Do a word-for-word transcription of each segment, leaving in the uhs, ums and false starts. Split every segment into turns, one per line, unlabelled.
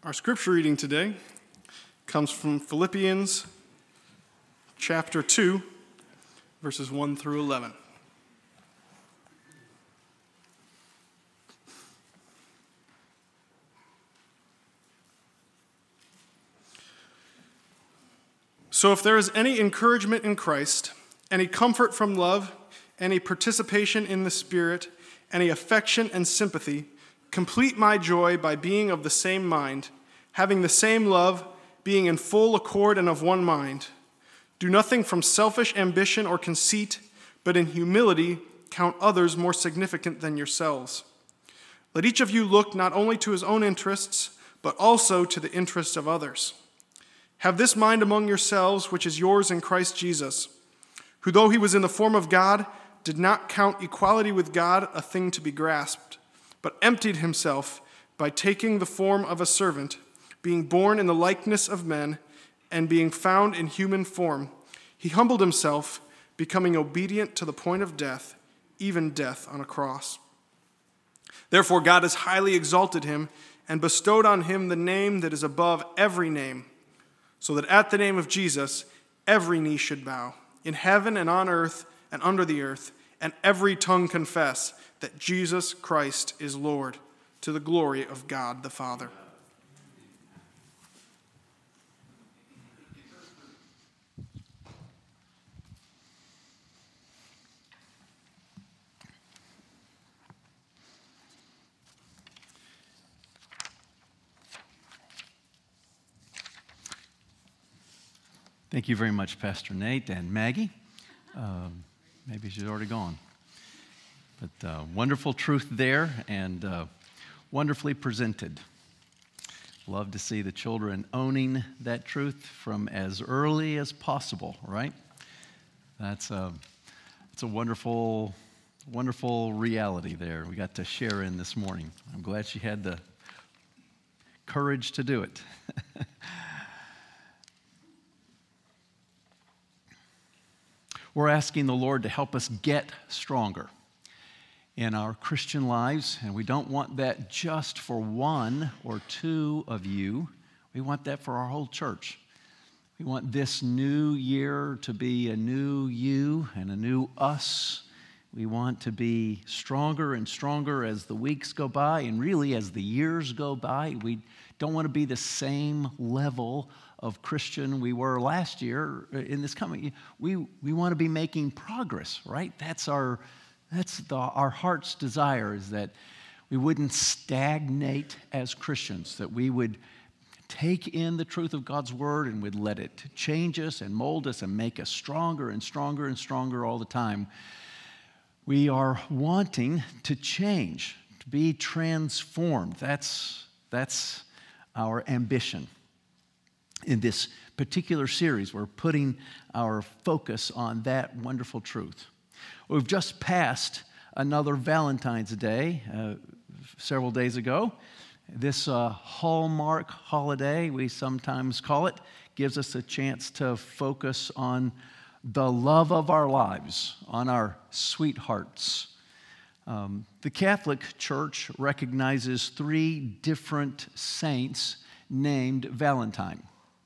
Our scripture reading today comes from Philippians chapter two, verses one through eleven. So if there is any encouragement in Christ, any comfort from love, any participation in the Spirit, any affection and sympathy, complete my joy by being of the same mind, having the same love, being in full accord and of one mind. Do nothing from selfish ambition or conceit, but in humility count others more significant than yourselves. Let each of you look not only to his own interests, but also to the interests of others. Have this mind among yourselves, which is yours in Christ Jesus, who though he was in the form of God, did not count equality with God a thing to be grasped, but emptied himself by taking the form of a servant, being born in the likeness of men, and being found in human form. He humbled himself, becoming obedient to the point of death, even death on a cross. Therefore God has highly exalted him and bestowed on him the name that is above every name, so that at the name of Jesus every knee should bow, in heaven and on earth and under the earth, and every tongue confess that Jesus Christ is Lord, to the glory of God the Father.
Thank you very much, Pastor Nate and Maggie. Um, maybe she's already gone. But uh, wonderful truth there and uh, wonderfully presented. Love to see the children owning that truth from as early as possible, right? That's a, that's a wonderful, wonderful reality there we got to share in this morning. I'm glad she had the courage to do it. We're asking the Lord to help us get stronger in our Christian lives, and we don't want that just for one or two of you. We want that for our whole church. We want this new year to be a new you and a new us. We want to be stronger and stronger as the weeks go by, and really as the years go by. We don't want to be the same level of Christian we were last year in this coming year. We, we want to be making progress, right? That's our That's the, our heart's desire, is that we wouldn't stagnate as Christians, that we would take in the truth of God's word and would let it change us and mold us and make us stronger and stronger and stronger all the time. We are wanting to change, to be transformed. That's, that's our ambition. In this particular series, we're putting our focus on that wonderful truth. We've just passed another Valentine's Day uh, several days ago. This uh, Hallmark holiday, we sometimes call it, gives us a chance to focus on the love of our lives, on our sweethearts. Um, the Catholic Church recognizes three different saints named Valentine.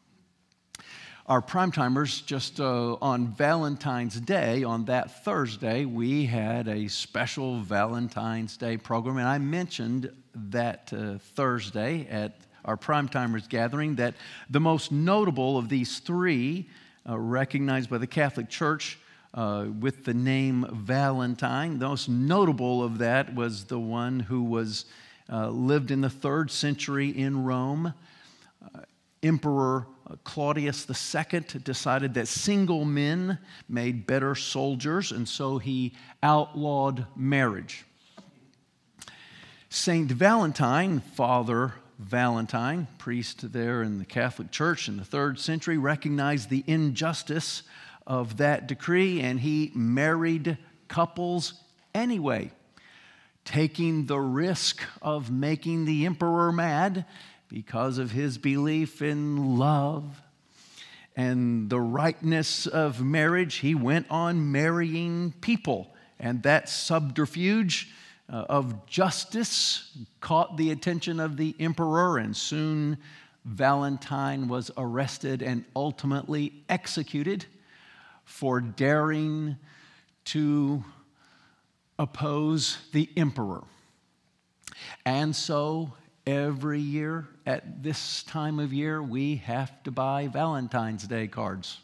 Our primetimers, just uh, on Valentine's Day, on that Thursday, we had a special Valentine's Day program, and I mentioned that uh, Thursday at our primetimers gathering that the most notable of these three, uh, recognized by the Catholic Church uh, with the name Valentine, the most notable of that was the one who was uh, lived in the third century in Rome. Uh, Emperor Claudius the Second decided that single men made better soldiers, and so he outlawed marriage. Saint Valentine, Father Valentine, priest there in the Catholic Church in the third century, recognized the injustice of that decree, and he married couples anyway, taking the risk of making the emperor mad because of his belief in love and the rightness of marriage. He went on marrying people, and that subterfuge uh, of justice caught the attention of the emperor, and soon Valentine was arrested and ultimately executed for daring to oppose the emperor. And so every year at this time of year, we have to buy Valentine's Day cards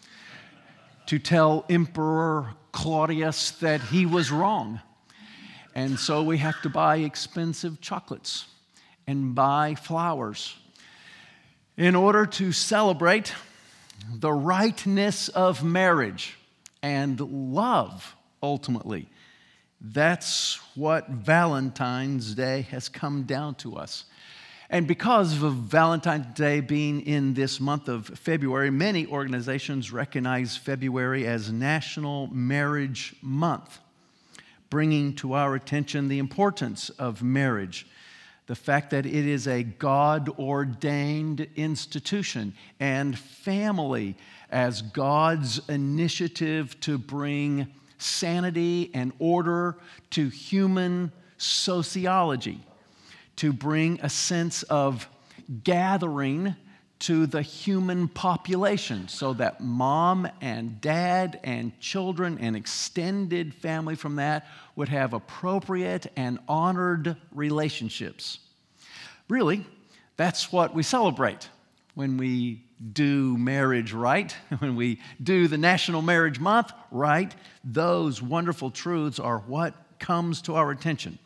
to tell Emperor Claudius that he was wrong. And so we have to buy expensive chocolates and buy flowers in order to celebrate the rightness of marriage and love, ultimately. That's what Valentine's Day has come down to us. And because of Valentine's Day being in this month of February, many organizations recognize February as National Marriage Month, bringing to our attention the importance of marriage, the fact that it is a God-ordained institution, and family as God's initiative to bring sanity and order to human sociology, to bring a sense of gathering to the human population so that mom and dad and children and extended family from that would have appropriate and honored relationships. Really, that's what we celebrate when we do marriage right, when we do the National Marriage Month right. Those wonderful truths are what comes to our attention.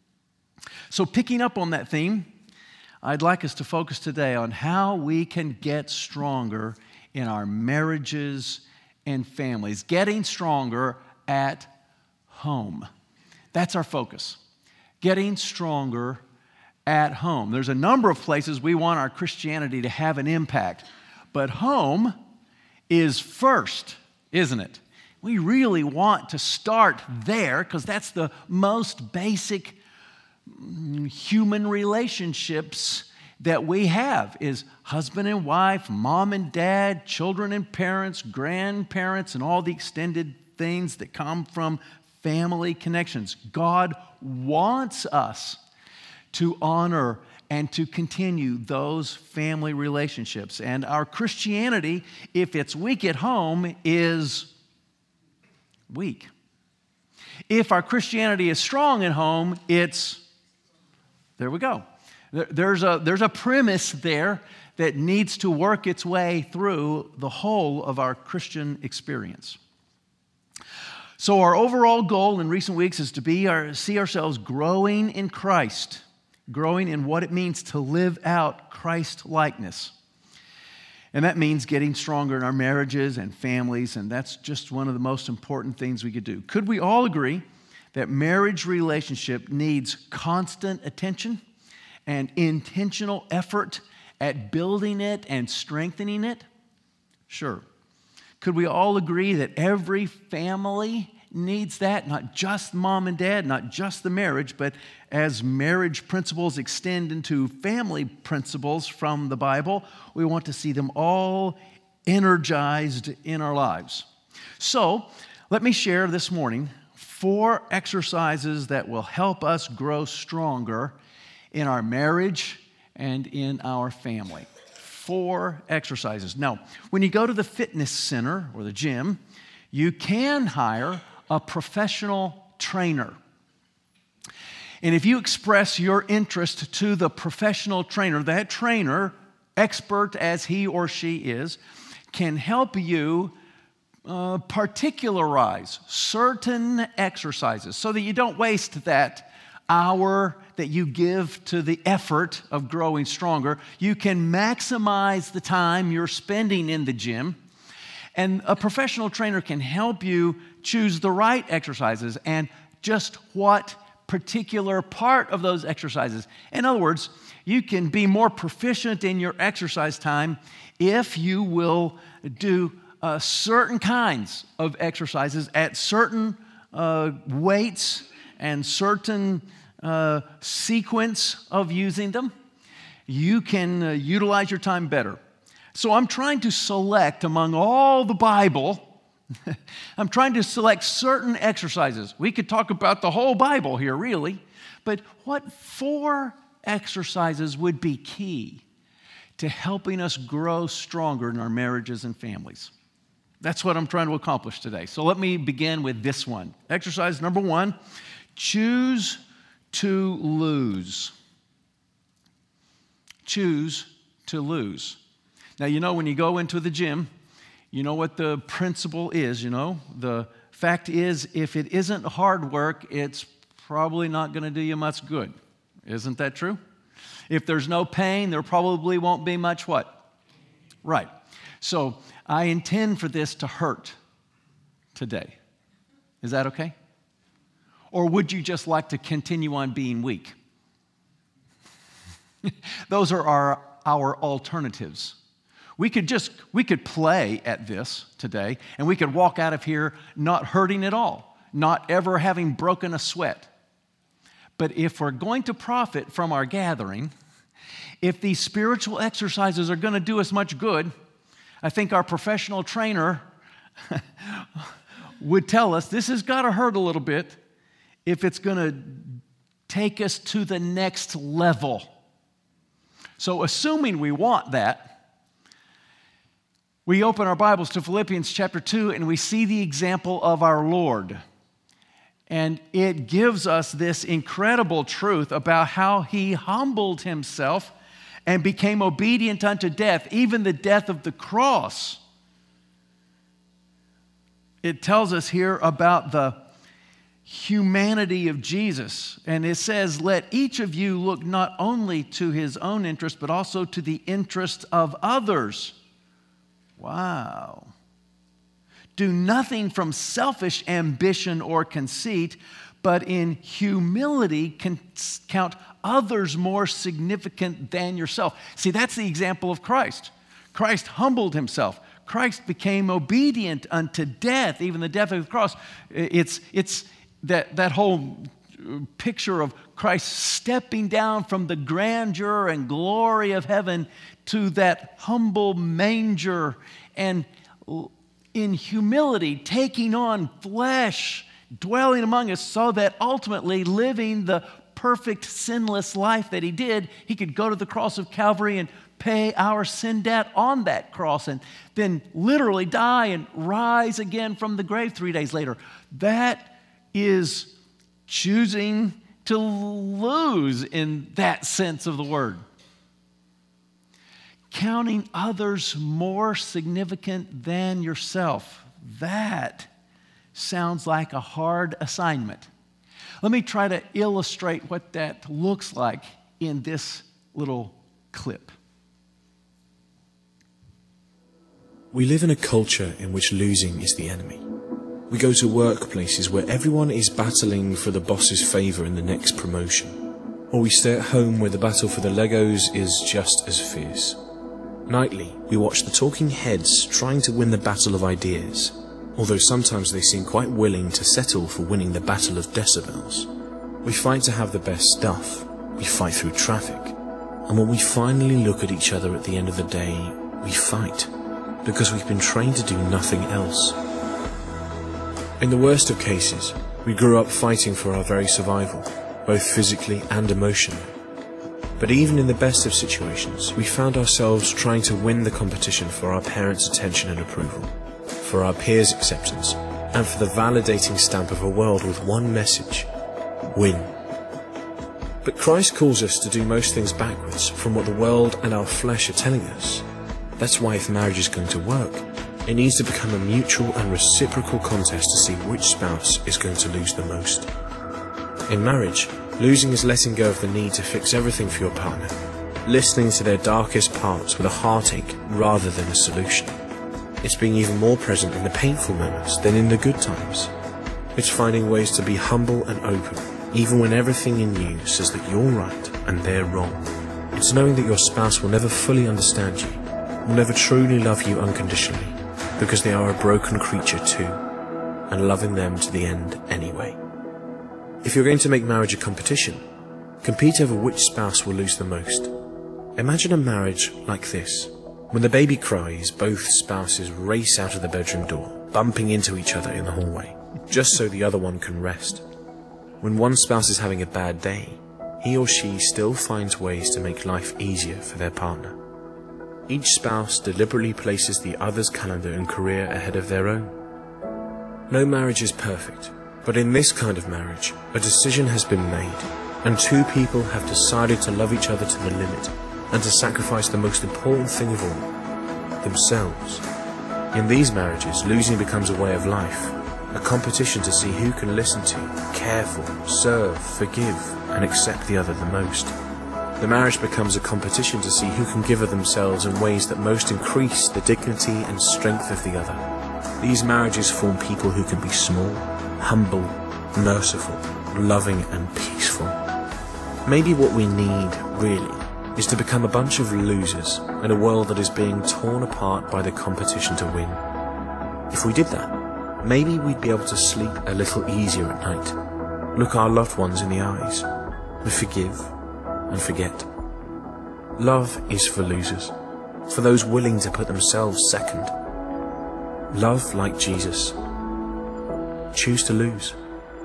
So picking up on that theme, I'd like us to focus today on how we can get stronger in our marriages and families, getting stronger at home. That's our focus, getting stronger at home. There's a number of places we want our Christianity to have an impact, but home is first, isn't it? We really want to start there because that's the most basic human relationships that we have is husband and wife, mom and dad, children and parents, grandparents, and all the extended things that come from family connections. God wants us to honor and to continue those family relationships. And our Christianity, if it's weak at home, is weak. If our Christianity is strong at home, it's There we go. There's a, there's a premise there that needs to work its way through the whole of our Christian experience. So our overall goal in recent weeks is to be our, see ourselves growing in Christ, growing in what it means to live out Christ-likeness. And that means getting stronger in our marriages and families, and that's just one of the most important things we could do. Could we all agree that marriage relationship needs constant attention and intentional effort at building it and strengthening it? Sure. Could we all agree that every family needs that? Not just mom and dad, not just the marriage, but as marriage principles extend into family principles from the Bible, we want to see them all energized in our lives. So, let me share this morning four exercises that will help us grow stronger in our marriage and in our family. Four exercises. Now, when you go to the fitness center or the gym, you can hire a professional trainer. And if you express your interest to the professional trainer, that trainer, expert as he or she is, can help you Uh, particularize certain exercises so that you don't waste that hour that you give to the effort of growing stronger. You can maximize the time you're spending in the gym, and a professional trainer can help you choose the right exercises and just what particular part of those exercises. In other words, you can be more proficient in your exercise time if you will do Uh, certain kinds of exercises at certain uh, weights and certain uh, sequence of using them. You can uh, utilize your time better. So I'm trying to select among all the Bible I'm trying to select certain exercises. We could talk about the whole Bible here, really, but what four exercises would be key to helping us grow stronger in our marriages and families? That's what I'm trying to accomplish today. So let me begin with this one. Exercise number one, choose to lose. Choose to lose. Now, you know, when you go into the gym, you know what the principle is, you know? The fact is, if it isn't hard work, it's probably not going to do you much good. Isn't that true? If there's no pain, there probably won't be much what? Right. So I intend for this to hurt today. Is that okay? Or would you just like to continue on being weak? Those are our, our alternatives. We could just, we could play at this today, and we could walk out of here not hurting at all, not ever having broken a sweat. But if we're going to profit from our gathering, if these spiritual exercises are going to do us much good, I think our professional trainer would tell us this has got to hurt a little bit if it's going to take us to the next level. So assuming we want that, we open our Bibles to Philippians chapter two, and we see the example of our Lord. And it gives us this incredible truth about how he humbled himself and became obedient unto death, even the death of the cross. It tells us here about the humanity of Jesus. And it says, let each of you look not only to his own interest, but also to the interest of others. Wow. Do nothing from selfish ambition or conceit, but in humility can count others more significant than yourself. See, that's the example of Christ. Christ humbled himself. Christ became obedient unto death, even the death of the cross. It's, it's that, that whole picture of Christ stepping down from the grandeur and glory of heaven to that humble manger and in humility taking on flesh, dwelling among us so that ultimately living the perfect sinless life that he did, he could go to the cross of Calvary and pay our sin debt on that cross and then literally die and rise again from the grave three days later. That is choosing to lose in that sense of the word. Counting others more significant than yourself. That sounds like a hard assignment. Let me try to illustrate what that looks like in this little clip.
We live in a culture in which losing is the enemy. We go to workplaces where everyone is battling for the boss's favor in the next promotion. Or we stay at home where the battle for the Legos is just as fierce. Nightly, we watch the talking heads trying to win the battle of ideas, although sometimes they seem quite willing to settle for winning the battle of decibels. We fight to have the best stuff, we fight through traffic, and when we finally look at each other at the end of the day, we fight, because we've been trained to do nothing else. In the worst of cases, we grew up fighting for our very survival, both physically and emotionally. But even in the best of situations, we found ourselves trying to win the competition for our parents' attention and approval, for our peers' acceptance, and for the validating stamp of a world with one message: win. But Christ calls us to do most things backwards from what the world and our flesh are telling us. That's why if marriage is going to work, it needs to become a mutual and reciprocal contest to see which spouse is going to lose the most. In marriage, losing is letting go of the need to fix everything for your partner, listening to their darkest parts with a heartache rather than a solution. It's being even more present in the painful moments than in the good times. It's finding ways to be humble and open, even when everything in you says that you're right and they're wrong. It's knowing that your spouse will never fully understand you, will never truly love you unconditionally, because they are a broken creature too, and loving them to the end anyway. If you're going to make marriage a competition, compete over which spouse will lose the most. Imagine a marriage like this. When the baby cries, both spouses race out of the bedroom door, bumping into each other in the hallway, just so the other one can rest. When one spouse is having a bad day, he or she still finds ways to make life easier for their partner. Each spouse deliberately places the other's calendar and career ahead of their own. No marriage is perfect, but in this kind of marriage, a decision has been made, and two people have decided to love each other to the limit, and to sacrifice the most important thing of all, themselves. In these marriages, losing becomes a way of life, a competition to see who can listen to, care for, serve, forgive, and accept the other the most. The marriage becomes a competition to see who can give of themselves in ways that most increase the dignity and strength of the other. These marriages form people who can be small, humble, merciful, loving, and peaceful. Maybe what we need, really, is to become a bunch of losers in a world that is being torn apart by the competition to win. If we did that, maybe we'd be able to sleep a little easier at night, look our loved ones in the eyes, and forgive and forget. Love is for losers, for those willing to put themselves second. Love like Jesus. Choose to lose.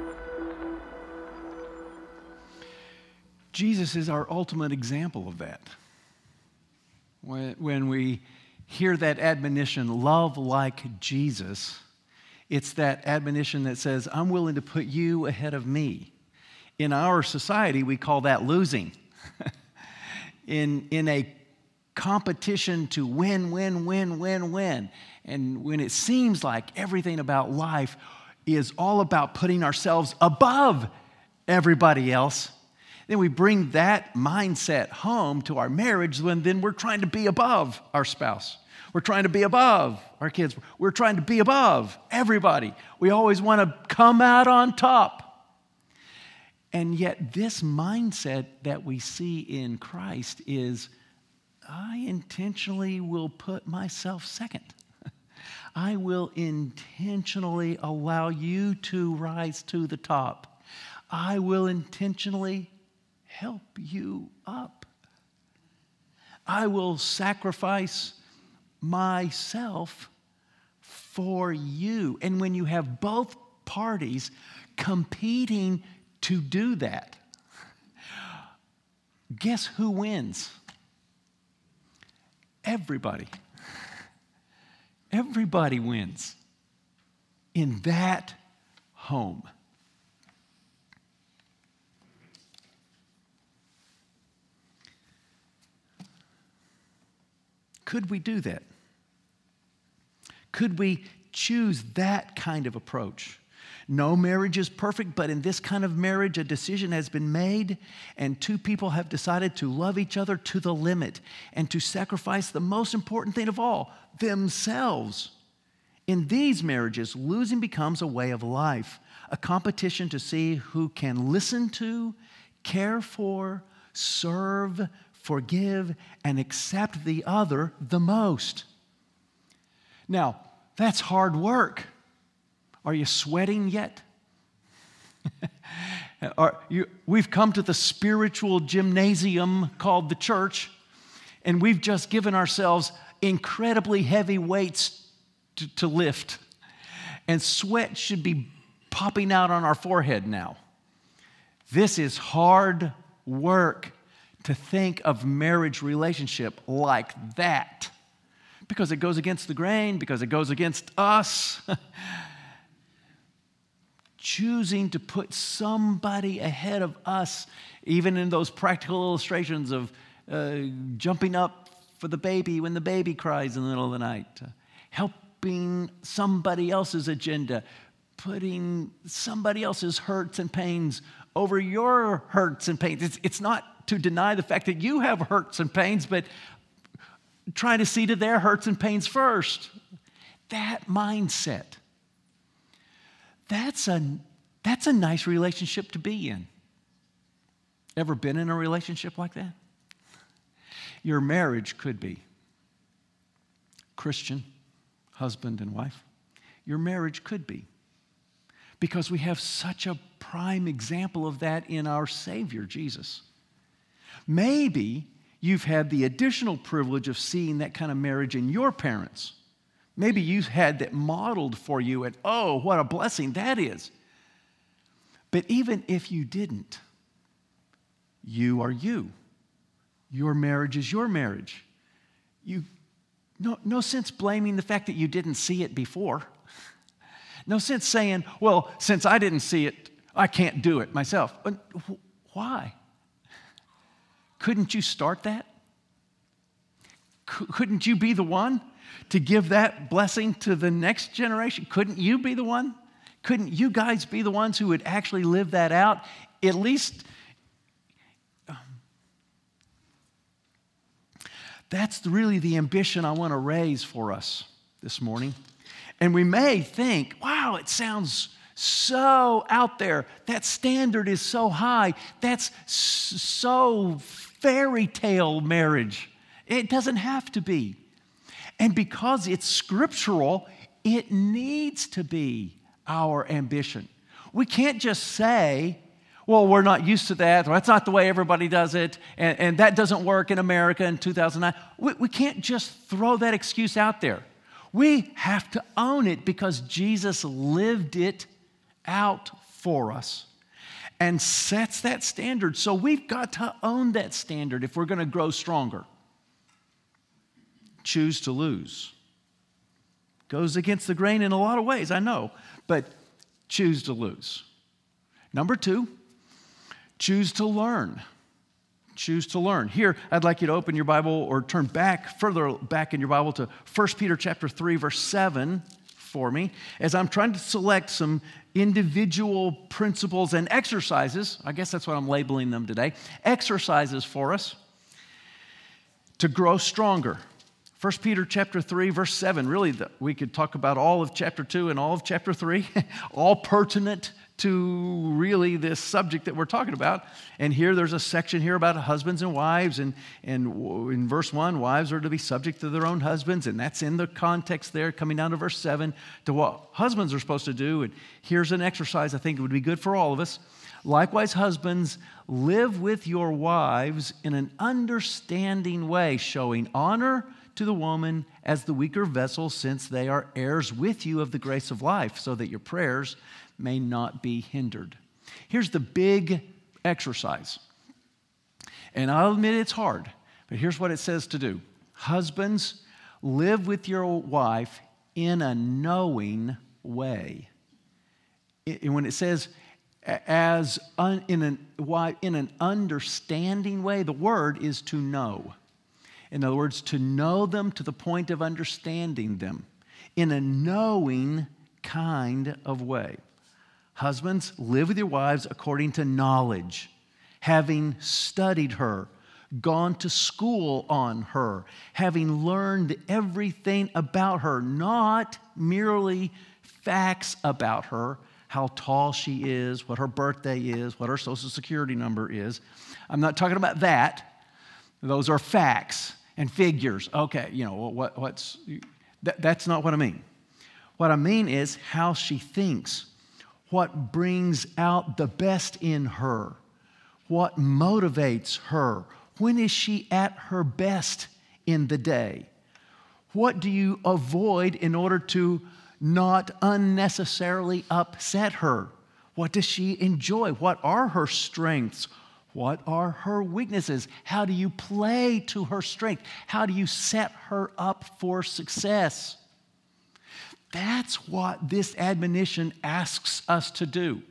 Jesus is our ultimate example of that. When, when we hear that admonition, love like Jesus, it's that admonition that says, I'm willing to put you ahead of me. In our society, we call that losing. in, in a competition to win, win, win, win, win. And when it seems like everything about life is all about putting ourselves above everybody else, then we bring that mindset home to our marriage when then we're trying to be above our spouse. We're trying to be above our kids. We're trying to be above everybody. We always want to come out on top. And yet this mindset that we see in Christ is, I intentionally will put myself second. I will intentionally allow you to rise to the top. I will intentionally help you up. I will sacrifice myself for you. And when you have both parties competing to do that, guess who wins? Everybody. Everybody wins in that home. Could we do that? Could we choose that kind of approach? No marriage is perfect, but in this kind of marriage, a decision has been made, and two people have decided to love each other to the limit and to sacrifice the most important thing of all, themselves. In these marriages, losing becomes a way of life, a competition to see who can listen to, care for, serve, forgive, and accept the other the most. Now, that's hard work. Are you sweating yet? Are you, we've come to the spiritual gymnasium called the church, and we've just given ourselves incredibly heavy weights to, to lift. And sweat should be popping out on our forehead now. This is hard work to think of marriage relationship like that, because it goes against the grain, because it goes against us. Choosing to put somebody ahead of us, even in those practical illustrations of uh, jumping up for the baby when the baby cries in the middle of the night, uh, helping somebody else's agenda, putting somebody else's hurts and pains over your hurts and pains. It's, it's not to deny the fact that you have hurts and pains, but trying to see to their hurts and pains first. That mindset. That's a, that's a nice relationship to be in. Ever been in a relationship like that? Your marriage could be Christian, husband and wife. Your marriage could be. Because we have such a prime example of that in our Savior, Jesus. Maybe you've had the additional privilege of seeing that kind of marriage in your parents. Maybe you had that modeled for you, and oh, what a blessing that is. But even if you didn't, you are you. Your marriage is your marriage. You, no, no sense blaming the fact that you didn't see it before. No sense saying, well, since I didn't see it, I can't do it myself. But why? Couldn't you start that? Couldn't you be the one to give that blessing to the next generation? Couldn't you be the one? Couldn't you guys be the ones who would actually live that out? At least, um, that's really the ambition I want to raise for us this morning. And we may think, wow, it sounds so out there. That standard is so high. That's so fairy tale marriage. It doesn't have to be. And because it's scriptural, it needs to be our ambition. We can't just say, well, we're not used to that, or that's not the way everybody does it, and, and that doesn't work in America in two thousand nine. We, we can't just throw that excuse out there. We have to own it because Jesus lived it out for us and sets that standard. So we've got to own that standard if we're going to grow stronger. Choose to lose. Goes against the grain in a lot of ways, I know, but choose to lose. Number two, choose to learn. Choose to learn. Here, I'd like you to open your Bible or turn back, further back in your Bible to First Peter chapter three, verse seven for me, as I'm trying to select some individual principles and exercises, I guess that's what I'm labeling them today, exercises for us to grow stronger. First Peter chapter three, verse seven, really the, we could talk about all of chapter two and all of chapter three, all pertinent to really this subject that we're talking about. And here there's a section here about husbands and wives, and, and in verse one, wives are to be subject to their own husbands, and that's in the context there, coming down to verse seven, to what husbands are supposed to do. And here's an exercise I think it would be good for all of us. Likewise, husbands, live with your wives in an understanding way, showing honor to the woman as the weaker vessel, since they are heirs with you of the grace of life, so that your prayers may not be hindered. Here's the big exercise. And I'll admit it's hard, but here's what it says to do. Husbands, live with your wife in a knowing way. It, when it says as un, in, an, in an understanding way, the word is to know. In other words, to know them to the point of understanding them in a knowing kind of way. Husbands, live with your wives according to knowledge, having studied her, gone to school on her, having learned everything about her, not merely facts about her, how tall she is, what her birthday is, what her social security number is. I'm not talking about that. Those are facts and figures. Okay, you know, what, what's, that, that's not what I mean. What I mean is how she thinks, what brings out the best in her, what motivates her, when is she at her best in the day? What do you avoid in order to not unnecessarily upset her? What does she enjoy? What are her strengths? What are her weaknesses? How do you play to her strength? How do you set her up for success? That's what this admonition asks us to do.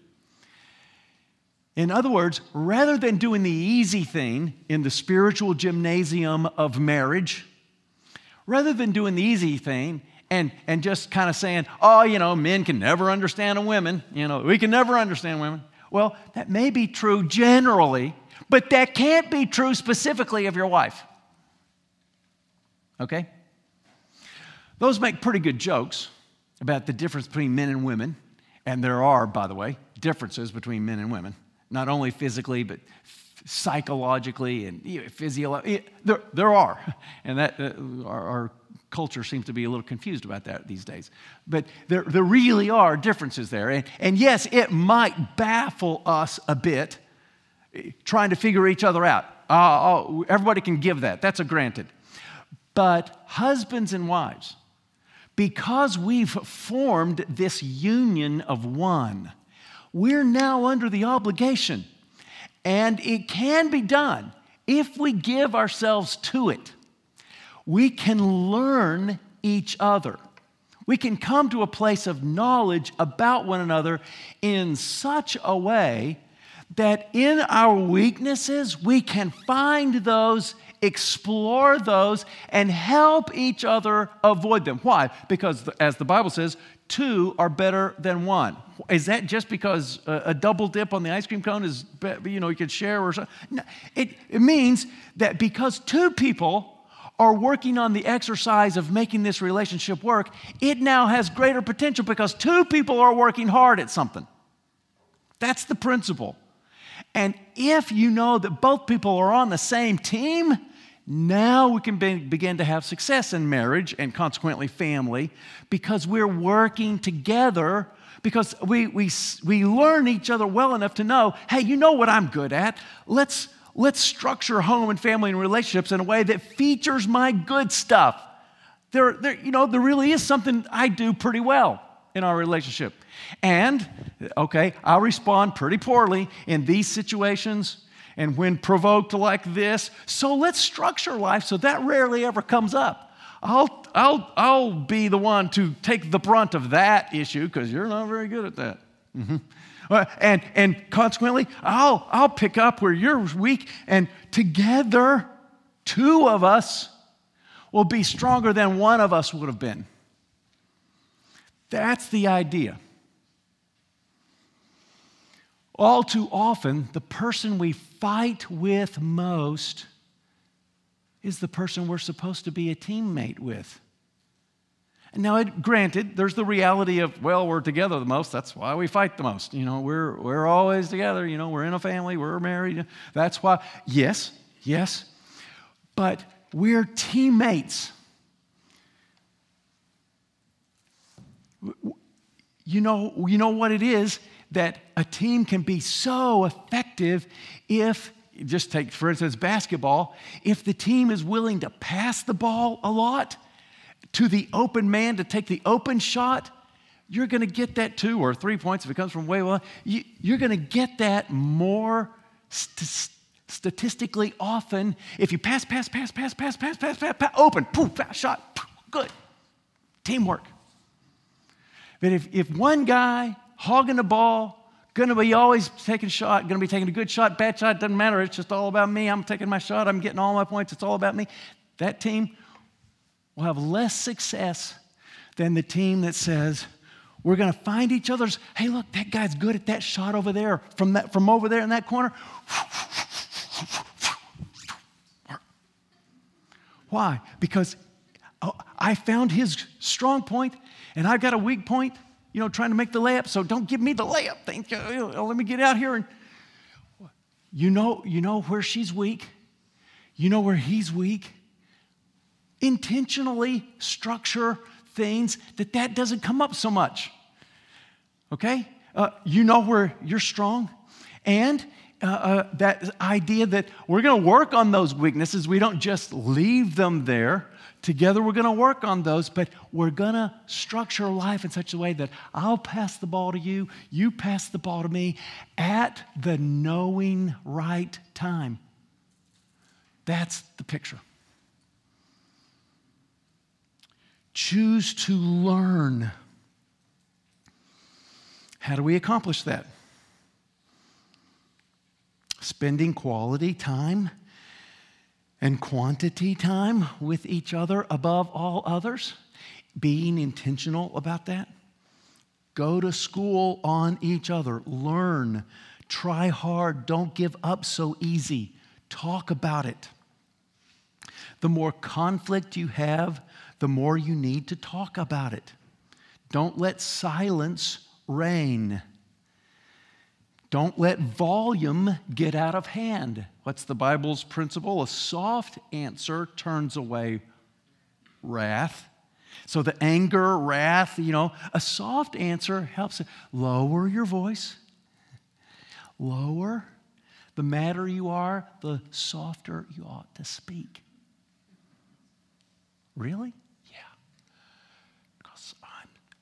In other words, rather than doing the easy thing in the spiritual gymnasium of marriage, rather than doing the easy thing and, and just kind of saying, oh, you know, men can never understand women, you know, we can never understand women. Well, that may be true generally, but that can't be true specifically of your wife. Okay? Those make pretty good jokes about the difference between men and women. And there are, by the way, differences between men and women. Not only physically, but psychologically and physiologically. There, there are. And that uh, our, our culture seems to be a little confused about that these days. But there, there really are differences there. And, and yes, it might baffle us a bit trying to figure each other out. Uh, oh, everybody can give that. That's a granted. But husbands and wives, because we've formed this union of one, we're now under the obligation, and it can be done if we give ourselves to it. We can learn each other. We can come to a place of knowledge about one another in such a way that in our weaknesses, we can find those, explore those, and help each other avoid them. Why? Because, as the Bible says, two are better than one. Is that just because a, a double dip on the ice cream cone is, you know, you could share or something? No, it, it means that because two people are working on the exercise of making this relationship work, it now has greater potential because two people are working hard at something. That's the principle. And if you know that both people are on the same team, now we can be, begin to have success in marriage and consequently family because we're working together, because we, we, we learn each other well enough to know, hey, you know what I'm good at. Let's, let's structure home and family and relationships in a way that features my good stuff. There, there, you know, there really is something I do pretty well in our relationship. And, okay, I'll respond pretty poorly in these situations and when provoked like this. So let's structure life so that rarely ever comes up. I'll, I'll, I'll be the one to take the brunt of that issue because you're not very good at that. Mm-hmm. Uh, and, and consequently, I'll, I'll pick up where you're weak, and together, two of us will be stronger than one of us would have been. That's the idea. All too often, the person we fight with most is the person we're supposed to be a teammate with. And now, it, granted, there's the reality of, well, we're together the most. That's why we fight the most. You know, we're, we're always together. You know, we're in a family. We're married. That's why. Yes, yes. But we're teammates. You know, you know what it is? That a team can be so effective if, just take, for instance, basketball, if the team is willing to pass the ball a lot to the open man to take the open shot, you're going to get that two or three points if it comes from way well. You, you're going to get that more st- statistically often if you pass, pass, pass, pass, pass, pass, pass, pass, pass, open, poof, pass, shot, poof, good. Teamwork. But if, if one guy hogging the ball, going to be always taking a shot, going to be taking a good shot, bad shot, doesn't matter. It's just all about me. I'm taking my shot. I'm getting all my points. It's all about me. That team will have less success than the team that says, we're going to find each other's, hey, look, that guy's good at that shot over there, from that, from over there in that corner. Why? Because oh, I found his strong point, and I've got a weak point. You know, trying to make the layup, so don't give me the layup. Thank you. Let me get out here. And you know, you know where she's weak. You know where he's weak. Intentionally structure things that that doesn't come up so much. Okay? Uh, you know where you're strong. And uh, uh, that idea that we're going to work on those weaknesses. We don't just leave them there. Together we're going to work on those, but we're going to structure life in such a way that I'll pass the ball to you, you pass the ball to me at the knowing right time. That's the picture. Choose to learn. How do we accomplish that? Spending quality time and quantity time with each other above all others, being intentional about that. Go to school on each other. Learn. Try hard. Don't give up so easy. Talk about it. The more conflict you have, the more you need to talk about it. Don't let silence reign. Don't let volume get out of hand. What's the Bible's principle? A soft answer turns away wrath. So the anger, wrath, you know, a soft answer helps. Lower your voice. Lower. The madder you are, the softer you ought to speak. Really? Yeah.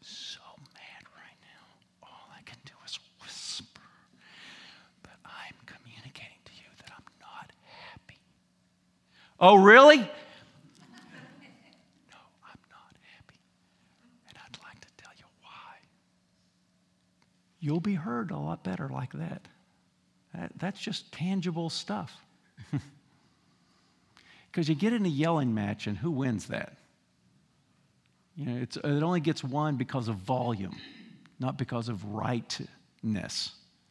so mad right now. All I can do is whisper. But I'm communicating to you that I'm not happy. Oh, really? No, I'm not happy. And I'd like to tell you why. You'll be heard a lot better like that. that that's just tangible stuff. Because you get in a yelling match, and who wins that? You know, it's, it only gets won because of volume, not because of rightness.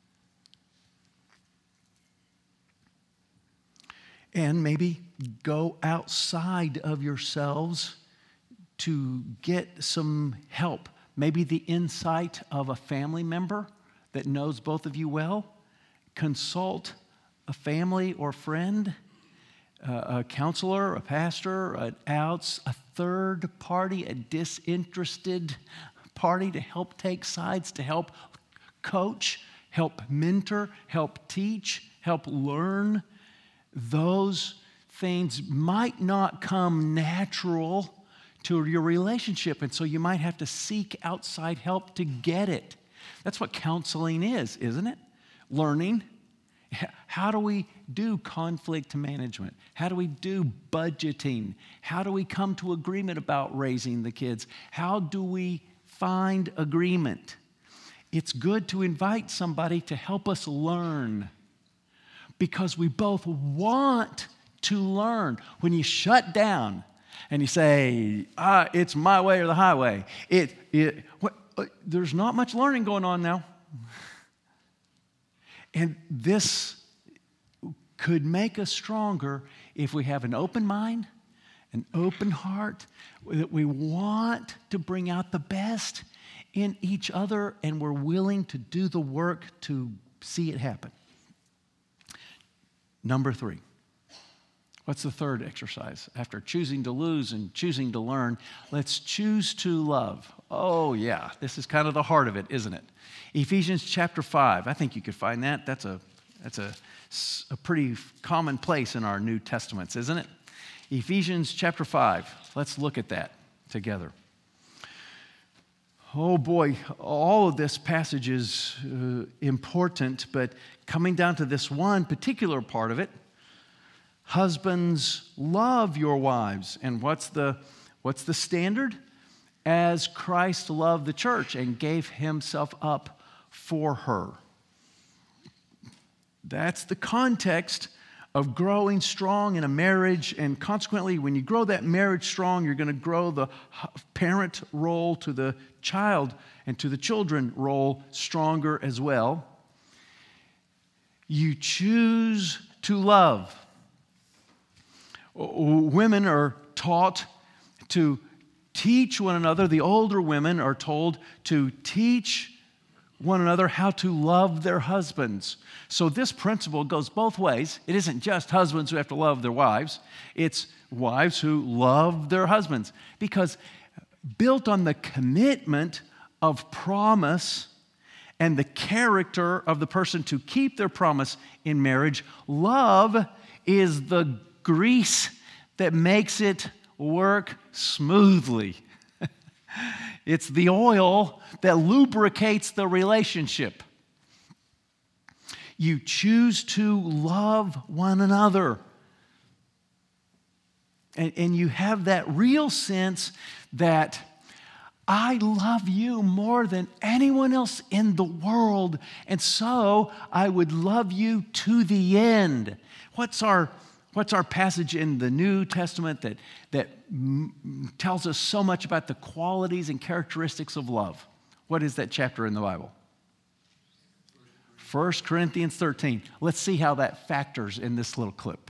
And maybe go outside of yourselves to get some help. Maybe the insight of a family member that knows both of you well. Consult a family or friend, uh, a counselor, a pastor, an outs, a third party, a disinterested party to help take sides, to help coach, help mentor, help teach, help learn. Those things might not come natural to your relationship, and so you might have to seek outside help to get it. That's what counseling is, isn't it? Learning. How do we do conflict management? How do we do budgeting? How do we come to agreement about raising the kids? How do we find agreement? It's good to invite somebody to help us learn, because we both want to learn. When you shut down and you say, ah, it's my way or the highway, it, it, what, uh, there's not much learning going on now. And this could make us stronger if we have an open mind, an open heart, that we want to bring out the best in each other, and we're willing to do the work to see it happen. Number three. What's the third exercise? After choosing to lose and choosing to learn, let's choose to love. Oh, yeah, this is kind of the heart of it, isn't it? Ephesians chapter five. I think you could find that. That's a, that's a, a pretty common place in our New Testaments, isn't it? Ephesians chapter five. Let's look at that together. Oh boy, all of this passage is uh, important, but coming down to this one particular part of it, husbands, love your wives. And what's the, what's the standard? As Christ loved the church and gave himself up for her. That's the context of growing strong in a marriage, and consequently, when you grow that marriage strong, you're going to grow the parent role to the child and to the children role stronger as well. You choose to love. Women are taught to teach one another. The older women are told to teach one another how to love their husbands. So this principle goes both ways. It isn't just husbands who have to love their wives. It's wives who love their husbands. Because built on the commitment of promise and the character of the person to keep their promise in marriage, love is the grease that makes it work smoothly. It's the oil that lubricates the relationship. You choose to love one another. And, and you have that real sense that I love you more than anyone else in the world, and so I would love you to the end. What's our What's our passage in the New Testament that, that m- tells us so much about the qualities and characteristics of love? What is that chapter in the Bible? First Corinthians thirteen. Let's see how that factors in this little clip.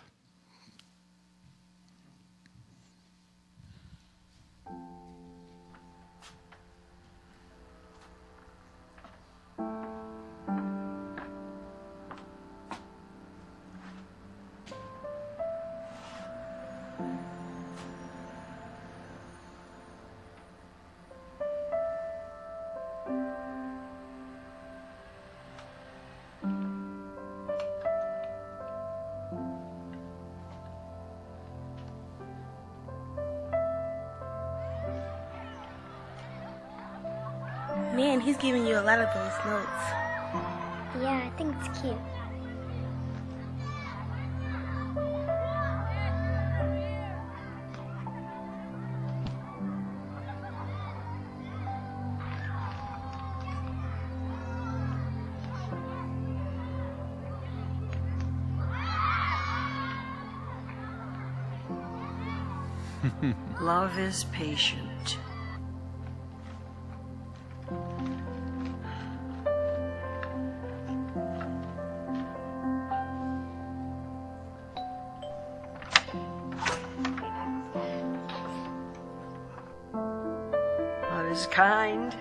and he's giving you a lot of those notes.
Yeah, I think it's cute.
Love is patient. Love is kind.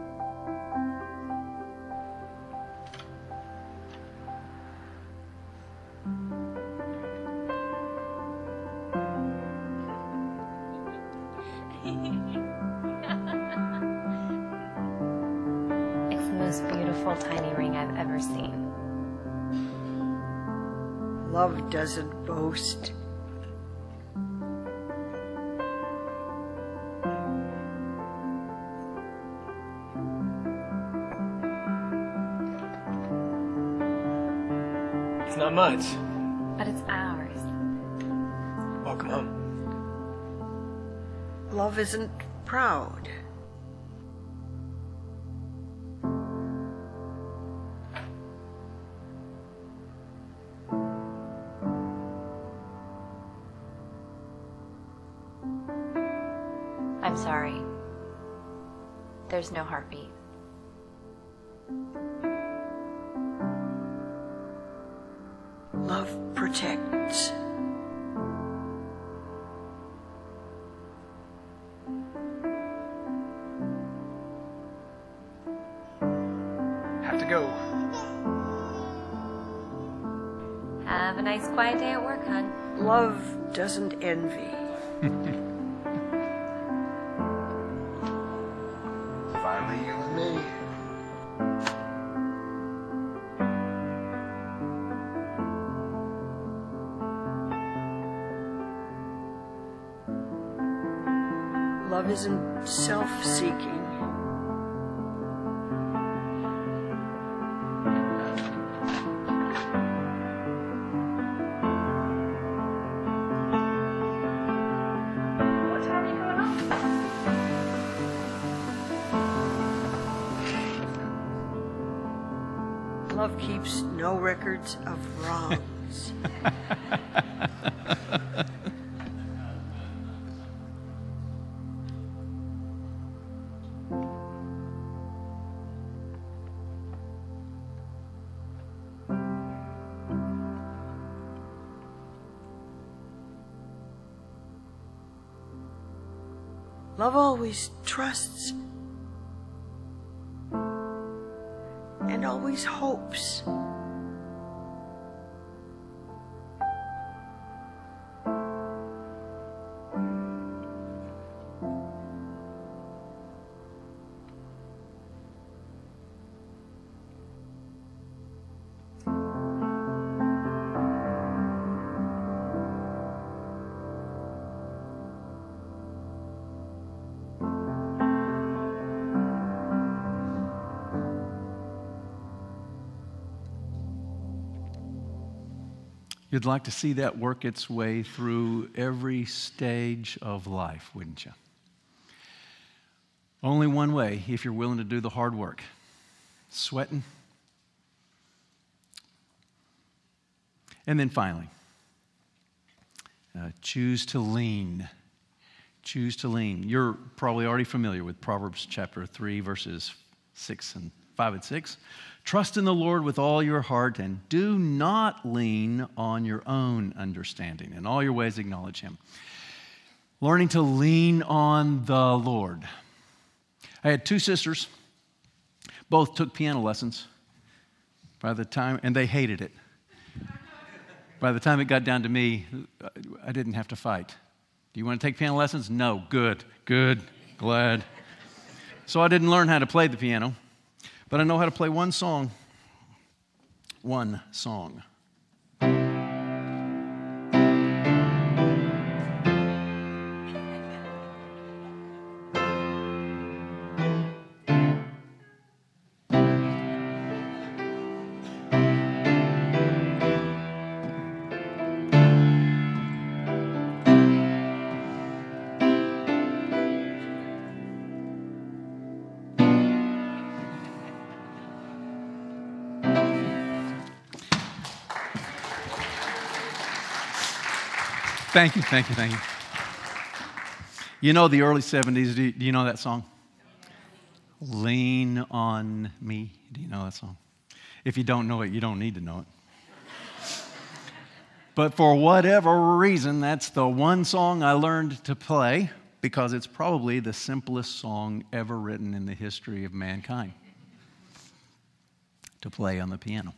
It's the most beautiful tiny ring I've ever seen.
Love doesn't boast.
It's not much.
But it's ours.
Welcome home.
Love isn't proud.
I'm sorry. There's no heartbeat.
Love protects.
Have to go.
Have a nice quiet day at work, hon.
Love doesn't envy.
Finally, you and me.
Love isn't self-seeking.
What time are you going off?
Love keeps no records of wrongs. Love always trusts and always hopes.
You'd like to see that work its way through every stage of life, wouldn't you? Only one way, if you're willing to do the hard work. Sweating. And then finally, uh, choose to lean. Choose to lean. You're probably already familiar with Proverbs chapter three, verses six and five and six. Trust in the Lord with all your heart and do not lean on your own understanding. In all your ways acknowledge Him. Learning to lean on the Lord. I had two sisters. Both took piano lessons. By the time, and they hated it. By the time it got down to me, I didn't have to fight. Do you want to take piano lessons? No. Good, good, glad. So I didn't learn how to play the piano. But I know how to play one song. One song. Thank you, thank you, thank you. You know the early seventies, do you, do you know that song? Lean on Me. Do you know that song? If you don't know it, you don't need to know it. But for whatever reason, that's the one song I learned to play because it's probably the simplest song ever written in the history of mankind to play on the piano.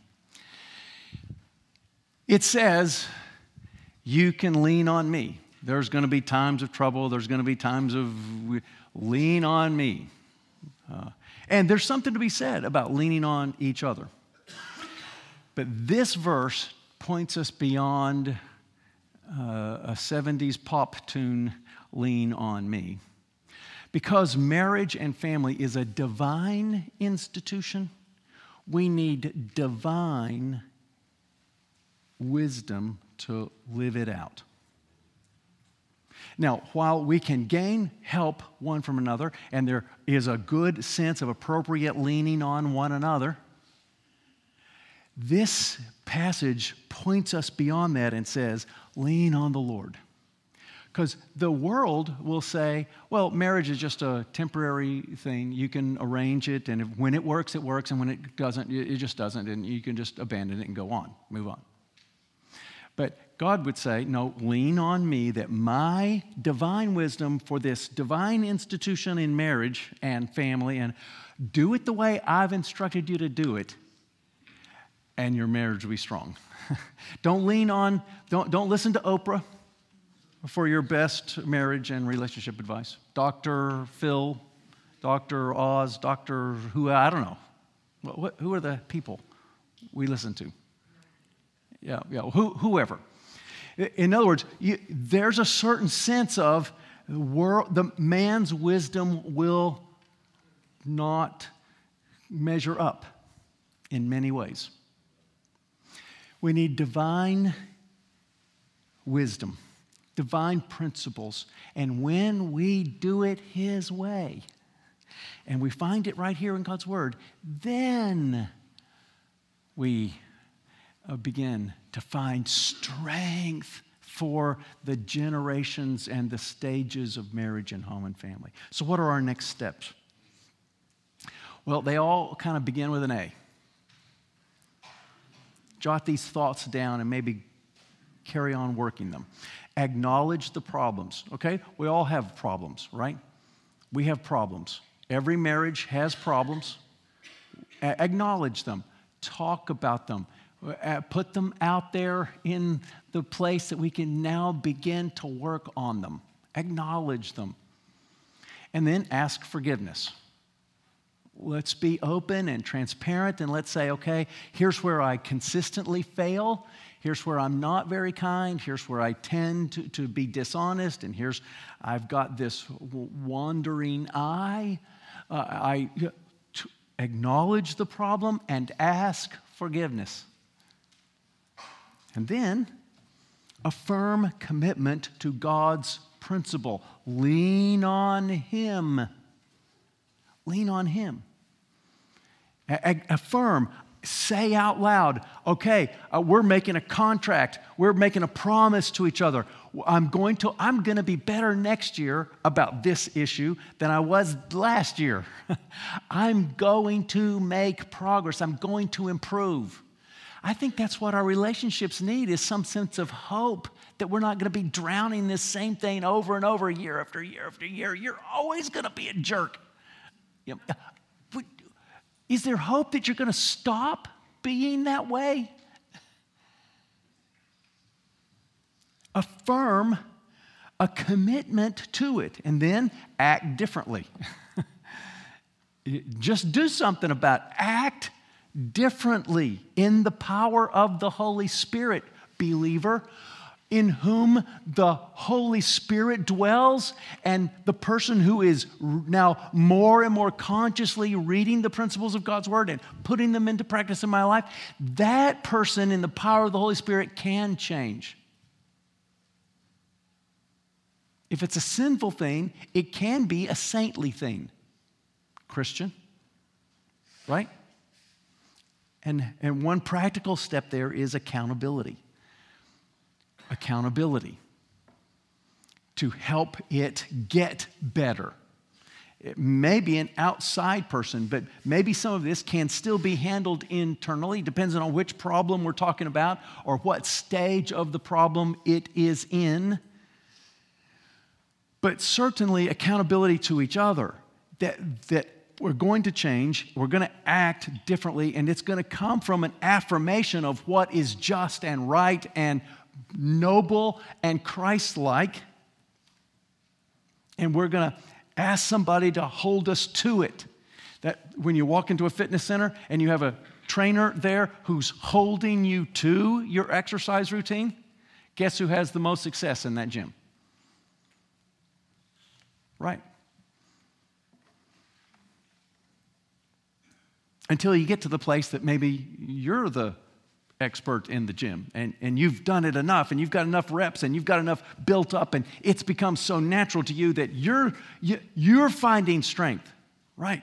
It says, you can lean on me. There's going to be times of trouble. There's going to be times of lean on me. Uh, and there's something to be said about leaning on each other. But this verse points us beyond uh, a seventies pop tune, Lean on Me. Because marriage and family is a divine institution, we need divine wisdom to live it out. Now, while we can gain help one from another, and there is a good sense of appropriate leaning on one another, this passage points us beyond that and says, lean on the Lord. Because the world will say, well, marriage is just a temporary thing. You can arrange it, and if, when it works, it works, and when it doesn't, it just doesn't, and you can just abandon it and go on, move on. But God would say, no, lean on me that my divine wisdom for this divine institution in marriage and family, and do it the way I've instructed you to do it, and your marriage will be strong. Don't lean on, don't, don't listen to Oprah for your best marriage and relationship advice. Doctor Phil, Doctor Oz, Doctor who, I don't know. What, what, who are the people we listen to? Yeah, yeah, who, whoever. In other words, you, there's a certain sense of the, world, the man's wisdom will not measure up in many ways. We need divine wisdom, divine principles, and when we do it His way, and we find it right here in God's Word, then we uh, begin to find strength for the generations and the stages of marriage and home and family. So what are our next steps? Well, they all kind of begin with an A. Jot these thoughts down and maybe carry on working them. Acknowledge the problems, okay? We all have problems, right? We have problems. Every marriage has problems. A- acknowledge them. Talk about them. Uh, put them out there in the place that we can now begin to work on them. Acknowledge them. And then ask forgiveness. Let's be open and transparent, and let's say, okay, here's where I consistently fail. Here's where I'm not very kind. Here's where I tend to, to be dishonest. And here's, I've got this wandering eye. Uh, I to acknowledge the problem and ask forgiveness. And then a firm commitment to God's principle. Lean on Him. Lean on Him. Affirm, say out loud, okay, uh, we're making a contract. We're making a promise to each other. I'm going to, I'm going to be better next year about this issue than I was last year. I'm going to make progress. I'm going to improve. I think that's what our relationships need, is some sense of hope that we're not going to be drowning this same thing over and over, year after year after year. You're always going to be a jerk. You know, is there hope that you're going to stop being that way? Affirm a commitment to it, and then act differently. Just do something about it. Act differently in the power of the Holy Spirit, believer, in whom the Holy Spirit dwells, and the person who is now more and more consciously reading the principles of God's Word and putting them into practice in my life, that person in the power of the Holy Spirit can change. If it's a sinful thing, it can be a saintly thing. Christian, right? And, and one practical step there is accountability. Accountability. to help it get better. It may be an outside person, but maybe some of this can still be handled internally, depends on which problem we're talking about or what stage of the problem it is in. But certainly accountability to each other, that, that we're going to change, we're going to act differently, and it's going to come from an affirmation of what is just and right and noble and Christ-like. And we're going to ask somebody to hold us to it. That when you walk into a fitness center and you have a trainer there who's holding you to your exercise routine, guess who has the most success in that gym? Right. Until you get to the place that maybe you're the expert in the gym and, and you've done it enough and you've got enough reps and you've got enough built up and it's become so natural to you that you're, you, you're finding strength, right?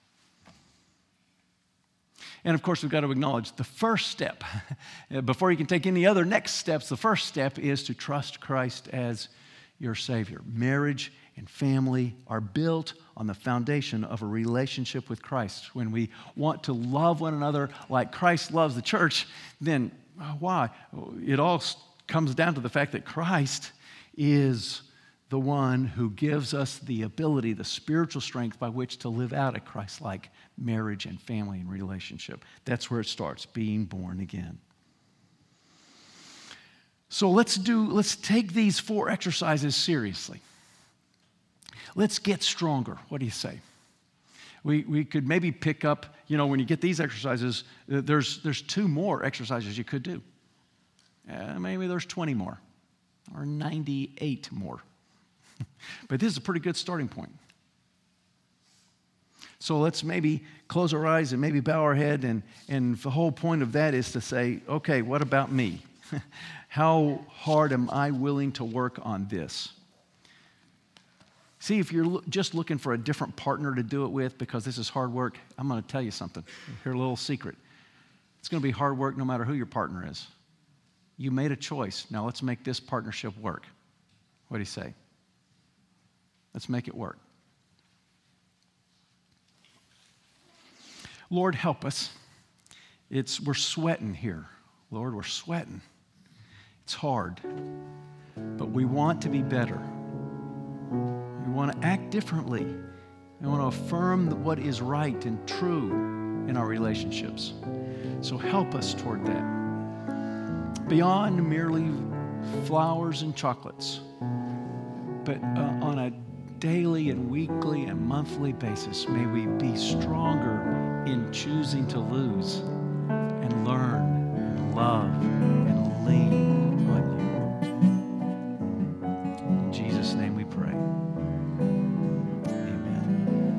And of course, we've got to acknowledge the first step. Before you can take any other next steps, the first step is to trust Christ as your Savior. Marriage and family are built on the foundation of a relationship with Christ. When we want to love one another like Christ loves the church, then why? It all comes down to the fact that Christ is the one who gives us the ability, the spiritual strength by which to live out a Christ-like marriage and family and relationship. That's where it starts, being born again. So let's do, let's take these four exercises seriously. Let's get stronger. What do you say? We, we could maybe pick up, you know, when you get these exercises, there's, there's two more exercises you could do. Uh, maybe there's twenty more or ninety-eight more. But this is a pretty good starting point. So let's maybe close our eyes and maybe bow our head. And, and the whole point of that is to say, okay, what about me? How hard am I willing to work on this? See, if you're lo- just looking for a different partner to do it with because this is hard work, I'm going to tell you something. Here's a little secret. It's going to be hard work no matter who your partner is. You made a choice. Now let's make this partnership work. What do you say? Let's make it work. Lord, help us. It's, we're sweating here. Lord, we're sweating. It's hard, but we want to be better. We want to act differently. We want to affirm what is right and true in our relationships. So help us toward that. Beyond merely flowers and chocolates, but uh, on a daily and weekly and monthly basis, may we be stronger in choosing to lose and learn